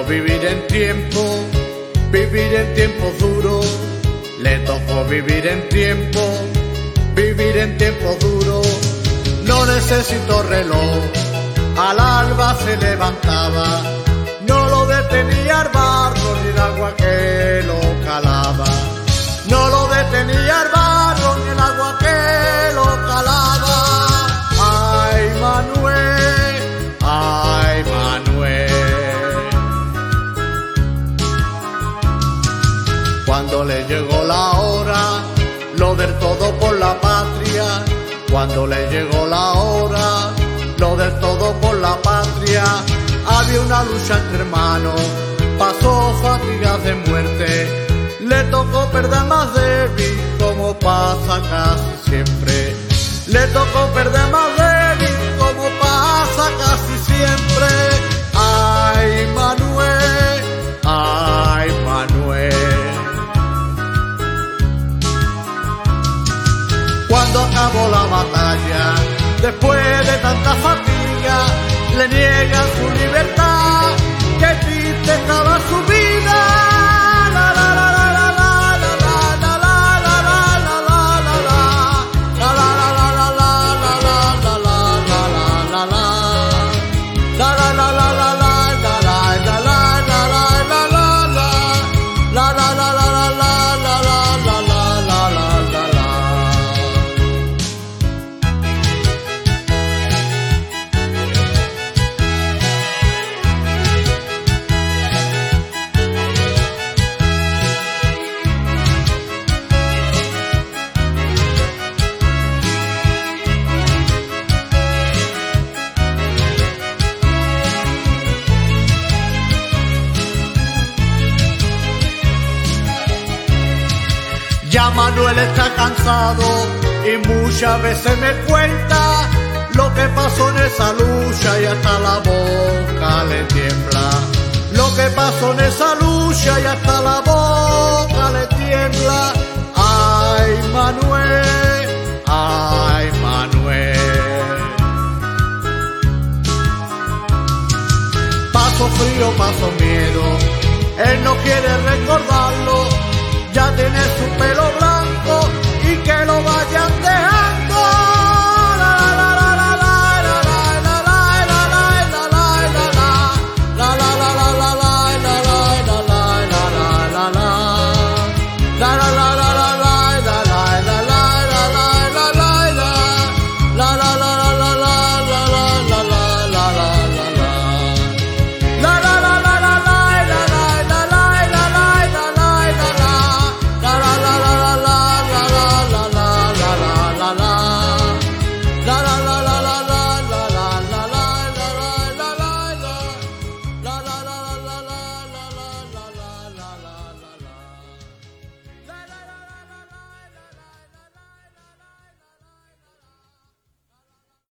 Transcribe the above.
tocó vivir en tiempos duros. Le tocó vivir en tiempos duros. No necesitó reloj, al alba se levantaba. No lo detenía el barro ni el agua que lo calaba. No lo detenía el barro ni el agua que lo calaba. Ay, Manuel, ay, Manuel. Cuando le llegó la hora, lo del todo por la patria. Cuando le llegó la hora, lo del todo por la patria. Había una lucha entre hermanos, pasó fatigas de muerte. Le tocó perder más débil, como pasa casi siempre. Le tocó perder más débil, como pasa casi siempre. Ay, Manuel, ay, Manuel. Cuando acabó la batalla, después de tanta fatiga, le niegan su libertad, que triste estaba su vida. La, la, la, la, la, la, la, la, la, la, la, la, la, la, la, la, la, la, la, la, Ya Manuel está cansado y muchas veces me cuenta lo que pasó en esa lucha y hasta la boca le tiembla. Lo que pasó en esa lucha y hasta la boca le tiembla. Ay, Manuel, ay, Manuel. Paso frío, paso miedo, él no quiere recordar